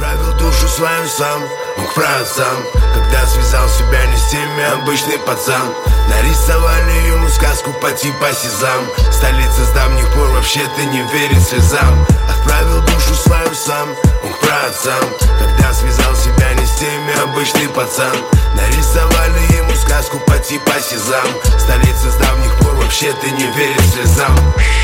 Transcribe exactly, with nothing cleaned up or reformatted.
Отправил душу свою сам, он к праотцам, когда связал себя не с теми, обычный пацан. Нарисовали ему сказку по типа Сезам. Столица с давних пор вообще-то не верит слезам. Отправил душу свою сам, он к праотцам, когда связал себя не с теми, обычный пацан. Нарисовали ему сказку по типа Сезам. Столица с давних пор вообще-то не верит слезам.